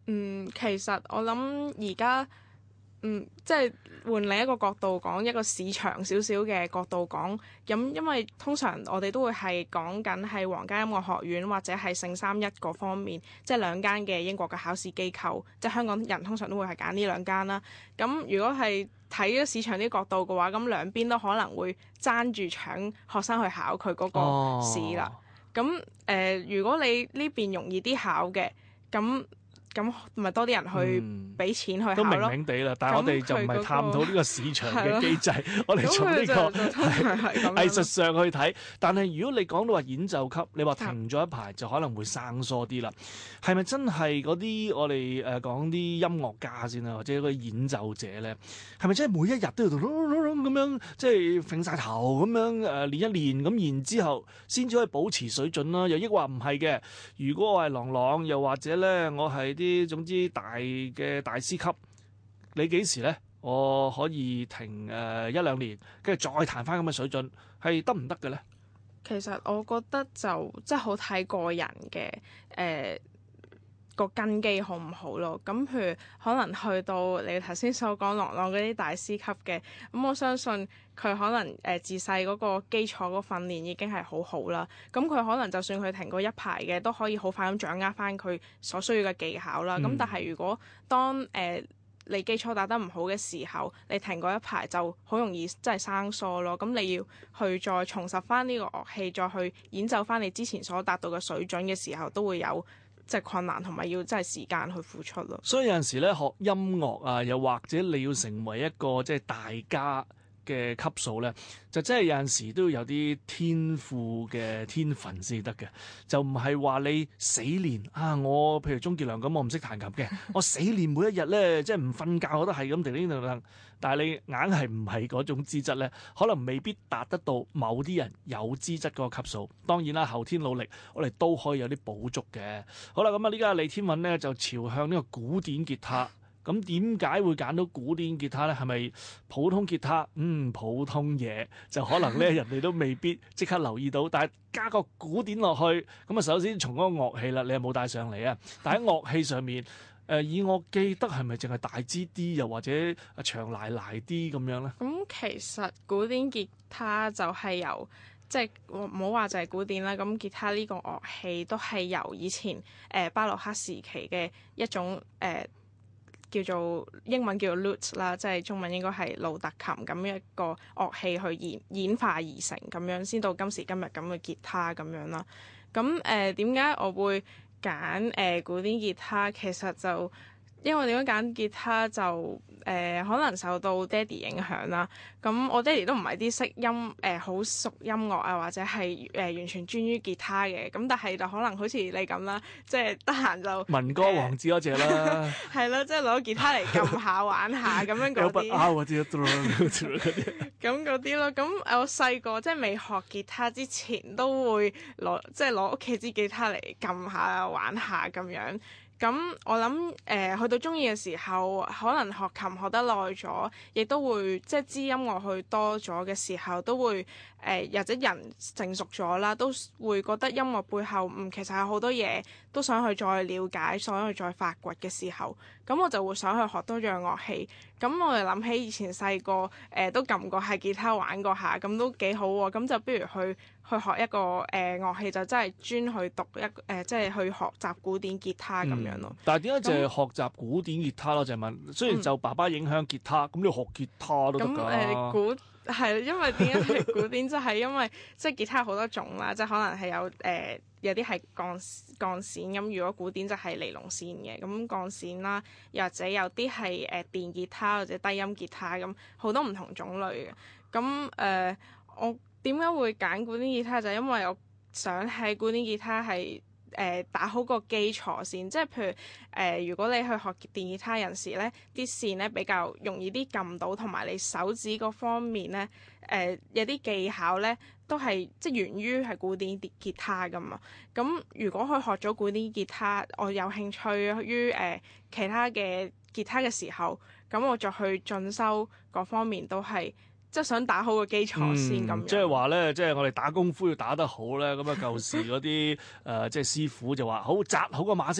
其實我諗而家，即係換另一個角度講，一個市場少少嘅角度講，咁因為通常我哋都會係講緊係皇家音樂學院或者係聖三一嗰方面，即係兩間嘅英國嘅考試機構，即係香港人通常都會係揀呢兩間啦。咁如果係睇咗市場啲角度嘅話，咁兩邊都可能會爭住搶學生去考佢嗰個試啦。咁如果你呢邊容易啲考嘅，咁咪多啲人去俾錢去考咯。 都明明地啦，但係我哋就唔係探討呢個市場嘅機制，我哋從呢個藝術上去睇。但係如果你講到話演奏級，你話停咗一排就可能會生疏啲啦。係咪真係嗰啲我哋講啲音樂家先啦，或者嗰啲演奏者咧，係咪真係每一日都要咁樣即係揈晒頭咁樣練一練咁，然之後先至可以保持水準啦？又抑或唔係嘅？如果我係郎朗，又或者咧我係啲總之大嘅大師級，你幾時咧？我可以停一兩年，跟住再彈翻咁嘅水準，係得唔得嘅咧？ 其實我覺得就即係好睇個人嘅個根基好唔好咯。咁譬如可能去到你頭先所講郎朗嗰啲大師級嘅，咁我相信佢可能自細嗰個基礎嗰個訓練已經係好好啦。咁佢可能就算佢停過一排嘅，都可以好快咁掌握翻佢所需要嘅技巧啦。咁但係如果當你基礎打得唔好嘅時候，你停過一排就好容易真係生疏咯。咁你要去再重拾翻呢個樂器，再去演奏翻你之前所達到嘅水準嘅時候，都會有即係困難，同埋要真係時間去付出咯。 所以有陣時咧，學音樂啊，又或者你要成為一個即係大家嘅級數咧，就真係有陣時都要有啲天賦嘅天分先得嘅，就唔係話你死練啊！我譬如鍾傑良咁，我唔識彈琴嘅，我死練每一日咧，即係唔瞓覺我都係咁叮叮噹噹，但係你硬係唔係嗰種資質咧，可能未必達得到某啲人有資質嗰個級數。當然啦，後天努力我哋都可以有啲補足嘅。好啦，咁啊，呢家李天韻咧就朝向呢個古典吉他。咁點解會揀到古典吉他咧？係咪普通吉他？普通嘢就可能咧，人哋都未必即刻留意到。但係加個古典落去，咁啊，首先從嗰個樂器啦，你係冇帶上嚟啊。但喺樂器上面，以我記得係咪淨係大支啲，又或者長賴賴啲咁樣咧？ 咁其實古典吉他就係由即係唔好話就係古典啦。咁吉他呢個樂器都係由以前巴洛克時期嘅一種叫做英文叫做 lute 啦，即係中文應該係路特琴咁一個樂器去演化而成咁樣，先到今時今日咁嘅吉他咁樣啦。咁點解我會揀古典吉他？其實就因為點樣揀吉他就可能受到爹哋影響啦。咁我爹哋都唔係啲識音好熟音樂啊，或者係完全專於吉他嘅。咁但係就可能好似你咁啦，即係得閒就民歌王子嗰隻啦， 係咯，即係攞吉他嚟撳下玩下咁樣嗰啲。咁嗰啲咯。咁我細個即係未學吉他之前，都會攞屋企支吉他嚟撳下玩下咁樣。咁我諗去到中意嘅時候，可能學琴學得耐咗，亦都會即係知音樂去多咗嘅時候，都會或者人成熟咗啦，都會覺得音樂背後其實有好多嘢都想去再了解，想去再發掘嘅時候，咁我就會想去學多樣樂器。咁我哋諗起以前細個都撳過係吉他玩過下，咁都幾好喎。咁就不如去學一個樂器，就真係專去讀即係去學習古典吉他咁樣咯。 但係點解就係學習古典吉他咯？就係問，雖然就爸爸影響吉他，咁你學吉他都得㗎。 係因為點解係古典？就係因為即係吉他好多種啦，即係可能係有啲係鋼線咁。如果古典就係尼龍線嘅，咁鋼線啦，又或者有啲係電吉他或者低音吉他咁，好多唔同種類嘅。咁我點解會揀古典吉他？就係因為我想喺古典吉他係打好個基礎先，即係譬如如果你去學電吉他陣時咧，啲線咧比較容易啲撳到，同埋你手指嗰方面咧有啲技巧咧都係即係源於係古典吉他噶嘛。咁如果佢學咗古典吉他，我有興趣於其他嘅吉他嘅時候，咁我再去進修嗰方面都係。即係想打好個基礎先咁樣。 即係話咧，即係我哋打功夫要打得好咧。咁啊，舊時嗰啲即係師傅就話：好紮好個馬先，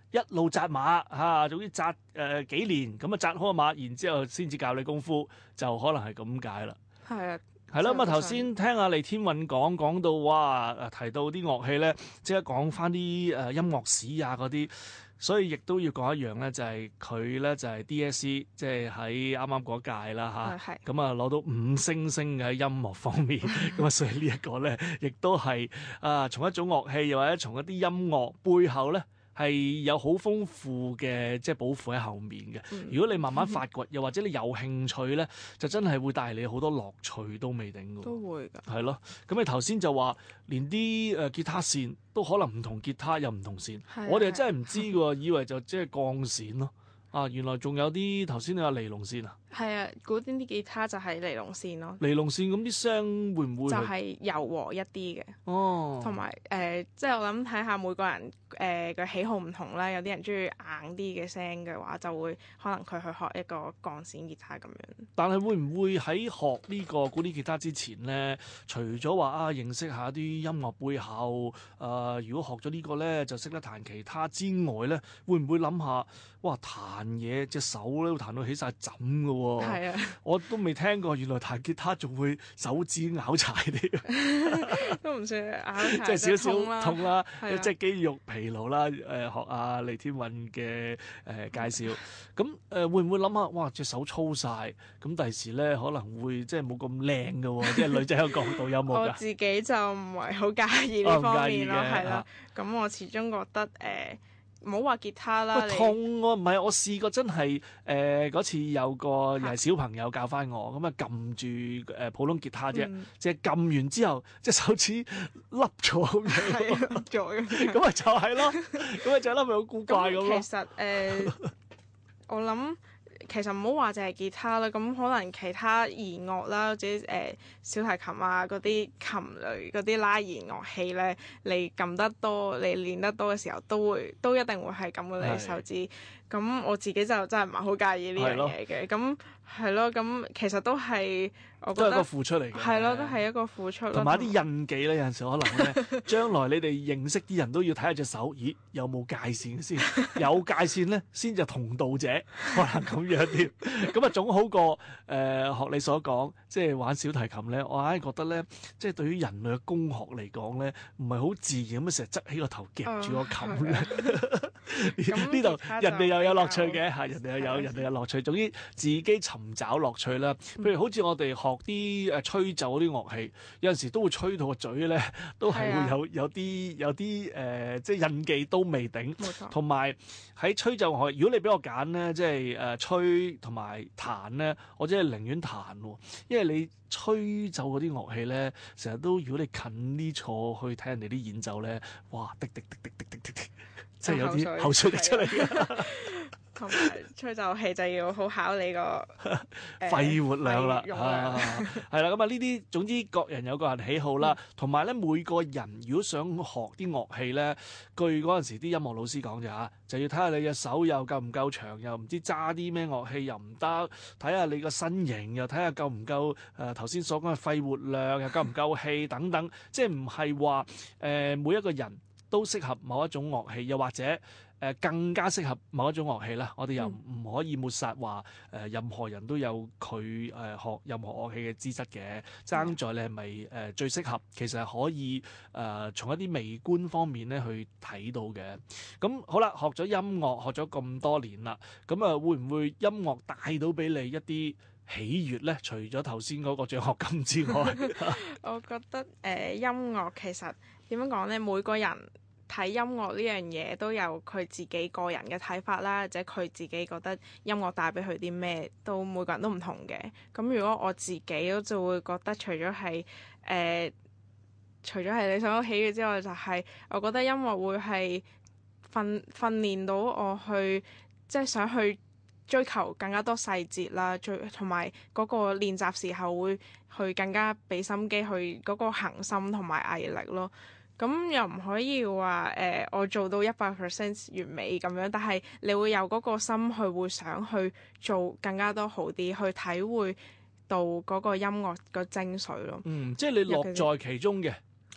一路紮馬嚇，總之紮幾年咁啊，紮開馬，然之後先至教你功夫，就可能係咁解啦。 係啊。 係啦，咁啊頭先聽阿黎天韻講到哇，提到啲樂器咧，即刻講翻啲音樂史啊嗰啲，所以亦都要講一樣咧，就係佢咧就係 DSE，即係喺啱啱嗰屆啦嚇，咁啊攞到5星星嘅喺音樂方面，咁啊所以呢一個咧，亦都係從一種樂器，又或者從一啲音樂背後咧，係有好豐富嘅即係寶庫喺後面嘅。如果你慢慢發掘，又或者你有興趣咧，就真係會帶嚟你好多樂趣都未定㗎。 都會㗎。 係咯，咁你頭先就話連啲吉他線都可能唔同吉他有唔同線，我哋真係唔知㗎，以為就即係鋼線咯。原來仲有啲頭先你話尼龍線啊？ 係啊，古典啲吉他就係尼龍線咯。 尼龍線咁啲聲會唔會就係柔和一啲嘅？ 哦， 同埋即係我諗睇下每個人嘅喜好唔同啦。有啲人中意硬啲嘅聲嘅話，就會可能佢去學一個鋼線吉他咁樣。 但係會唔會喺學呢個古典吉他之前咧，除咗話認識下啲音樂背後，如果學咗呢個咧就識得彈其他之外咧，會唔會諗下哇彈嘢隻手咧會彈到起晒枕㗎喎？ 係啊， 我都未聽過，原來彈吉他仲會手指拗柴啲， 都唔算拗柴， 即係少少痛啦，即係肌肉疲勞啦。學阿黎天韻嘅介紹，咁會唔會諗下，哇隻手粗晒，咁第時咧可能會即係冇咁靚㗎喎，即係女仔嘅角度有冇㗎？ 我自己就唔係好介意呢方面咯，係啦。咁我始終覺得唔好話吉他啦， 痛喎！唔係我試過真係嗰次有個又係小朋友教翻我，咁啊撳住普通吉他啫，即係撳完之後隻手指凹咗咁樣， 凹咗咁啊就係咯，咁啊就凹咪好古怪咁咯。 其實我諗。其實唔好話淨係吉他啦，咁可能其他弦樂啦，或者小提琴啊嗰啲琴類嗰啲拉弦樂器咧，你撳得多，你練得多嘅時候，都一定會係咁嘅你手指。咁我自己就真係唔係好介意呢樣嘢嘅。咁係咯，咁其實都係我覺得都係一個付出嚟嘅。係咯，都係一個付出。 同埋啲印記咧，有陣時可能咧，將來你哋認識啲人都要睇下隻手，咦有冇界線先？有界線咧，先至同道者，可能咁樣啲。咁啊，總好過學你所講，即係玩小提琴咧。我硬係覺得咧，即係對於人類嘅工學嚟講咧，唔係好自然咁成日側起個頭夾住個琴咧。呢度人哋又有樂趣嘅嚇，人哋有樂趣。總之自己尋找樂趣啦。譬如好似我哋學啲吹奏嗰啲樂器，有陣時都會吹到個嘴咧，都係會有啲即係印記都未頂。冇錯。同埋喺吹奏樂器，如果你俾我揀咧，即係吹同埋彈咧，我真係寧願彈喎，因為你吹奏嗰啲樂器咧，成日都如果你近啲坐去睇人哋啲演奏咧，哇滴滴滴滴滴滴滴滴，即係有啲口水滴出嚟嘅。 同埋吹奏器就要好考你個肺活量啦，係啦。咁啊呢啲總之各人有個人喜好啦，同埋咧每個人如果想學啲樂器咧，據嗰陣時啲音樂老師講就要睇下你嘅手又夠唔夠長，又唔知揸啲咩樂器又唔得，睇下你個身形，又睇下夠唔夠頭先所講嘅肺活量，又夠唔夠氣等等，即係唔係話每一個人都適合某一種樂器，又或者更加適合某一種樂器啦。我哋又唔可以抹殺話任何人都有佢學任何樂器嘅資質嘅，爭在你係咪最適合，其實係可以從一啲微觀方面咧去睇到嘅。咁好啦，學咗音樂學咗咁多年啦，咁會唔會音樂帶到俾你一啲喜悅咧？除咗頭先嗰個獎學金之外， 我覺得音樂其實點樣講咧，每個人睇音樂呢樣嘢都有佢自己個人嘅睇法啦，或者佢自己覺得音樂帶俾佢啲咩，都每個人都唔同嘅。咁如果我自己就會覺得除咗係你想喜悅之外，就係我覺得音樂會係訓練到我去即係想去追求更加多細節啦，同埋嗰個練習時候會去更加俾心機去嗰個恆心同埋毅力咯。咁又唔可以話我做到100% 完美咁樣，但係你會有嗰個心去會想去做更加多好啲，去體會到嗰個音樂個精髓咯。 即係你樂在其中嘅。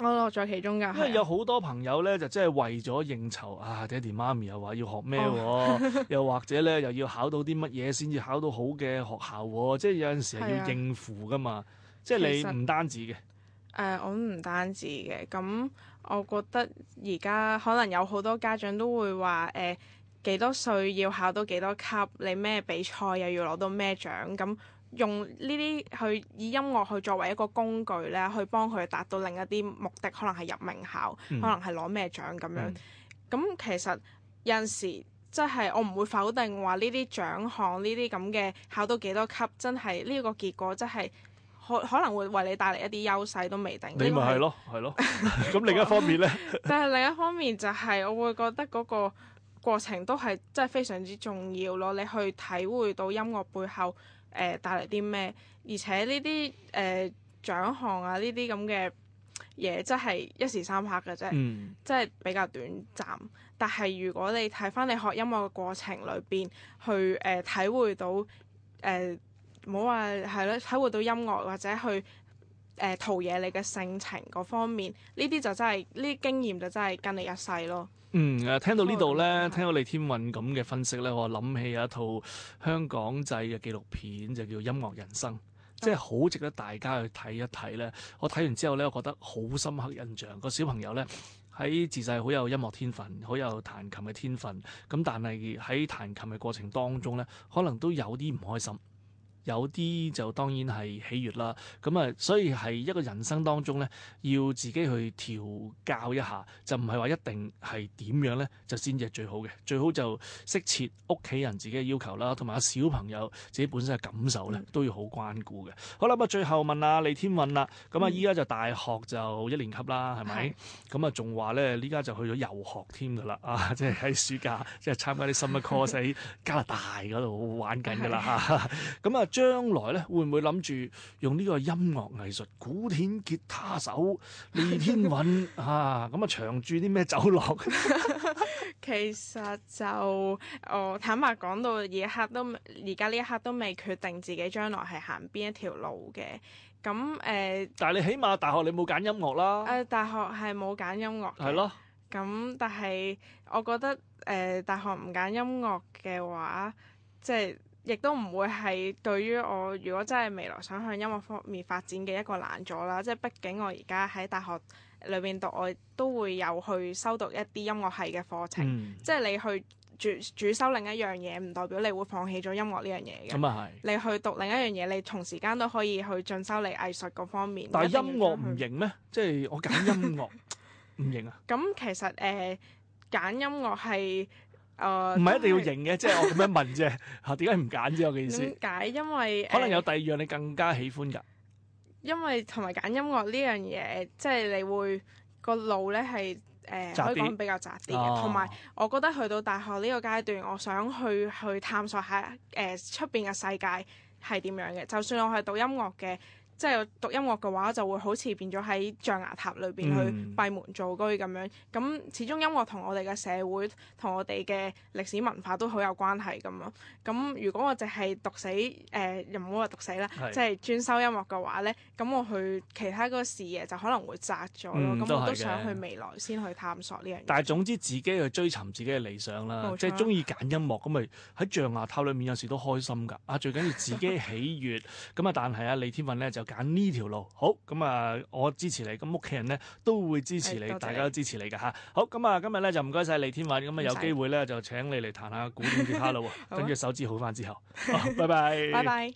我樂在其中㗎， 因為有好多朋友咧就真係為咗應酬啊，爹哋媽咪又話要學咩喎，又或者咧又要考到啲乜嘢先至考到好嘅學校喎，即係有陣時係要應付噶嘛。即係你唔單止嘅。 我唔單止嘅，咁我覺得而家可能有好多家長都會話幾多歲要考到幾多級，你咩比賽又要攞到咩獎，咁用呢啲去以音樂去作為一個工具咧，去幫佢達到另一啲目的，可能係入名校，可能係攞咩獎咁樣。咁其實有陣時即係我唔會否定話呢啲獎項呢啲咁嘅考到幾多級，真係呢個結果真係可能會為你帶嚟一啲優勢都未定。 你咪係咯，係咯。咁另一方面咧， 但係另一方面就係我會覺得嗰個過程都係真係非常之重要咯。你去體會到音樂背後帶嚟啲咩，而且呢啲獎項啊呢啲咁嘅嘢真係一時三刻嘅啫，即係比較短暫。但係如果你睇翻你學音樂嘅過程裏邊，去體會到唔好話係咯，體會到音樂或者去陶冶你嘅性情嗰方面，呢啲就真係呢啲經驗就真係跟你一世咯。 聽到呢度咧，聽到李天韻咁嘅分析咧，我諗起有一套香港製嘅紀錄片，就叫《音樂人生》，即係好值得大家去睇一睇咧。我睇完之後咧，我覺得好深刻印象。個小朋友咧喺自細好有音樂天分，好有彈琴嘅天分，咁但係喺彈琴嘅過程當中咧，可能都有啲唔開心。有啲就當然係喜悅啦，咁啊，所以係一個人生當中咧，要自己去調教一下，就唔係話一定係點樣咧，就先至係最好嘅。最好就適切屋企人自己嘅要求啦，同埋小朋友自己本身嘅感受咧，都要好關顧嘅。好啦，咁啊，最後問下李天韻啦，咁啊，依家就大學就1年級啦，係咪？咁啊，仲話咧，呢家就去咗遊學添㗎啦，啊，即係喺暑假即係參加啲 summer course 喺加拿大嗰度玩緊㗎啦嚇。咁啊，將來咧會唔會諗住用呢個音樂藝術古典吉他手李天韻啊？咁啊長住啲咩走落？ 其實就坦白講到而家呢一刻都未決定自己將來係行邊一條路嘅。咁但係你起碼大學你冇揀音樂啦。 大學係冇揀音樂嘅。係咯。 咁但係我覺得大學唔揀音樂嘅話，即係亦都唔會係對於我如果真係未來想向音樂方面發展嘅一個難阻啦。即係畢竟我而家喺大學裏邊讀，我都會有去修讀一啲音樂系嘅課程。即係你去主修另一樣嘢，唔代表你會放棄咗音樂呢樣嘢嘅。咁啊係。你去讀另一樣嘢，你同時間都可以去進修你藝術嗰方面。 但係音樂唔型咩？即係我揀音樂唔型啊？ 咁其實揀音樂係唔係一定要型嘅，即係我咁樣問啫。嚇，點解唔揀啫？我嘅意思。 點解？因為可能有第二樣你更加喜歡㗎。 因為同埋揀音樂呢樣嘢，即係你會個路咧係可以講比較窄啲嘅。同埋我覺得去到大學呢個階段，我想去探索下出邊嘅世界係點樣嘅。就算我係讀音樂嘅。即係讀音樂嘅話，就會好似變咗喺象牙塔裏邊去閉門造車咁樣。咁始終音樂同我哋嘅社會、同我哋嘅歷史文化都好有關係咁咯。咁如果我淨係讀死又唔好話讀死啦，即係專修音樂嘅話咧，咁我去其他嗰個視野就可能會窄咗咯。咁我都想去未來先去探索呢樣嘢。 但係總之自己去追尋自己嘅理想啦，即係中意揀音樂咁咪喺象牙塔裏面有時都開心㗎。啊，最緊要自己喜悅咁啊！但係啊，李天韻咧就揀呢條路，好咁啊！我支持你，咁屋企人咧都會支持你，大家都支持你㗎嚇。好咁啊！今日咧就唔該晒李天韻，咁啊有機會咧就請你嚟彈下古典吉他啦喎，跟住手指好返之後，拜拜。 拜拜。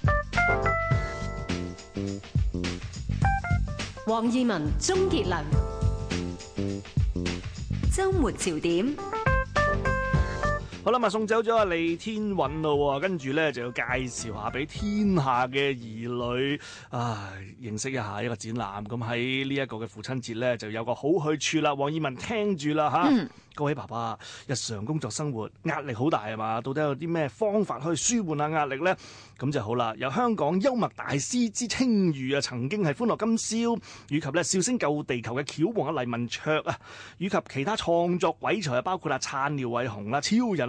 黃義文、鍾傑良，週末潮點。 好啦，送走咗阿李天韻咯，跟住咧就要介紹下俾天下嘅兒女認識一下一個展覽。咁喺呢一個嘅父親節咧，就有個好去處啦。黃義文聽住啦嚇。各位爸爸，日常工作生活壓力好大係嘛？到底有啲咩方法可以舒緩下壓力呢？咁就好啦。由香港幽默大師之稱譽曾經係歡樂今宵以及咧笑聲救地球嘅橋王黎文卓以及其他創作鬼才包括燦廖偉雄超人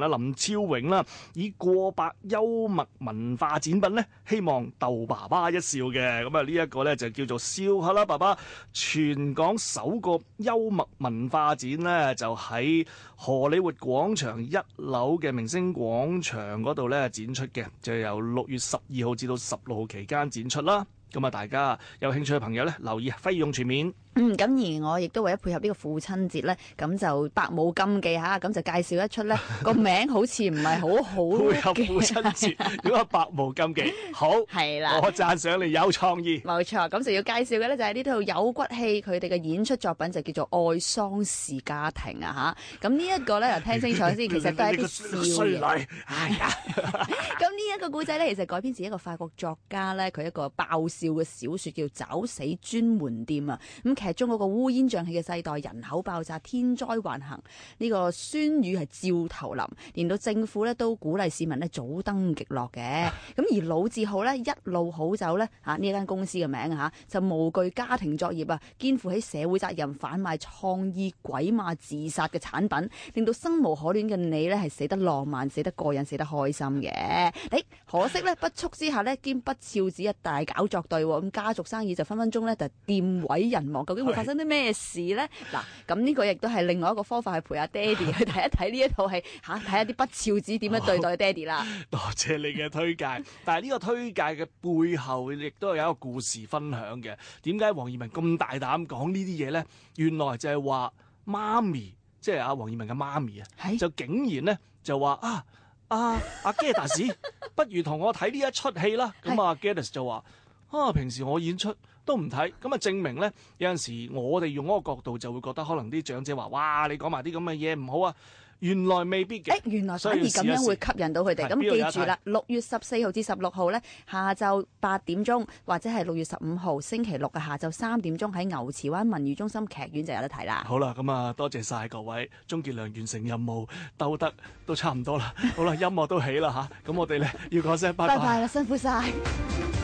林超榮啦，以過百幽默文化展品咧，希望逗爸爸一笑嘅。咁啊呢一個咧就叫做笑下啦爸爸，全港首個幽默文化展咧就喺荷里活廣場1樓嘅明星廣場嗰度咧展出嘅，就由6月12號至到16號期間展出啦。咁啊，大家有興趣嘅朋友咧，留意費用全面。 咁而我亦都為咗配合呢個父親節咧，咁就百無禁忌嚇，咁就介紹一出咧個名好似唔係好好配合父親節，如果百無禁忌，好係啦， 我讚賞你有創意。 冇錯，咁就要介紹嘅咧就係呢套有骨氣佢哋嘅演出作品，就叫做《愛喪事家庭》啊嚇。咁呢一個咧，又聽清楚先，其實都係啲笑嘅。 哎呀， 咁呢一個故仔咧，其實改編自一個法國作家咧，佢一個爆笑嘅小説叫《找死專門店》啊。咁劇中嗰個烏煙瘴氣嘅世代，人口爆炸，天災橫行，呢個酸雨係照頭淋，連到政府咧都鼓勵市民咧早登極樂嘅。咁而老字號咧一路好走咧嚇呢間公司嘅名嚇就無懼家庭作業啊，肩負起社會責任，販賣創意鬼馬自殺嘅產品，令到生無可戀嘅你咧係死得浪漫、死得過癮、死得開心嘅。可惜咧不速之下咧兼不肖子一大搞作對，咁家族生意就分分鐘咧就店毀人亡，究竟會發生啲咩事咧？嗱，咁呢個亦都係另外一個方法，去陪阿爹哋去睇一睇呢一套戲嚇，睇下啲不肖子點樣對待爹哋啦。 多謝你嘅推介，但係呢個推介嘅背後亦都有一個故事分享嘅。點解黃義文咁大膽講呢啲嘢咧？原來就係話媽咪，即係阿黃義文嘅媽咪啊，就竟然咧就話阿 Geddes 不如同我睇呢一出戲啦。咁阿 Geddes 就話平時我演出都唔睇，咁啊證明咧有陣時我哋用嗰個角度就會覺得可能啲長者話哇你講埋啲咁嘅嘢唔好啊，原來未必嘅。 原來反而咁樣會吸引到佢哋。咁記住啦，6月14號至16號咧下晝8點鐘，或者係6月15號星期六嘅下晝3點鐘喺牛池灣文娛中心劇院就有得睇啦。 好啦，咁啊多謝晒各位，鍾傑良完成任務，兜得都差唔多啦。好啦，音樂都起啦嚇，咁我哋咧要講聲拜拜。 拜拜啦，辛苦晒。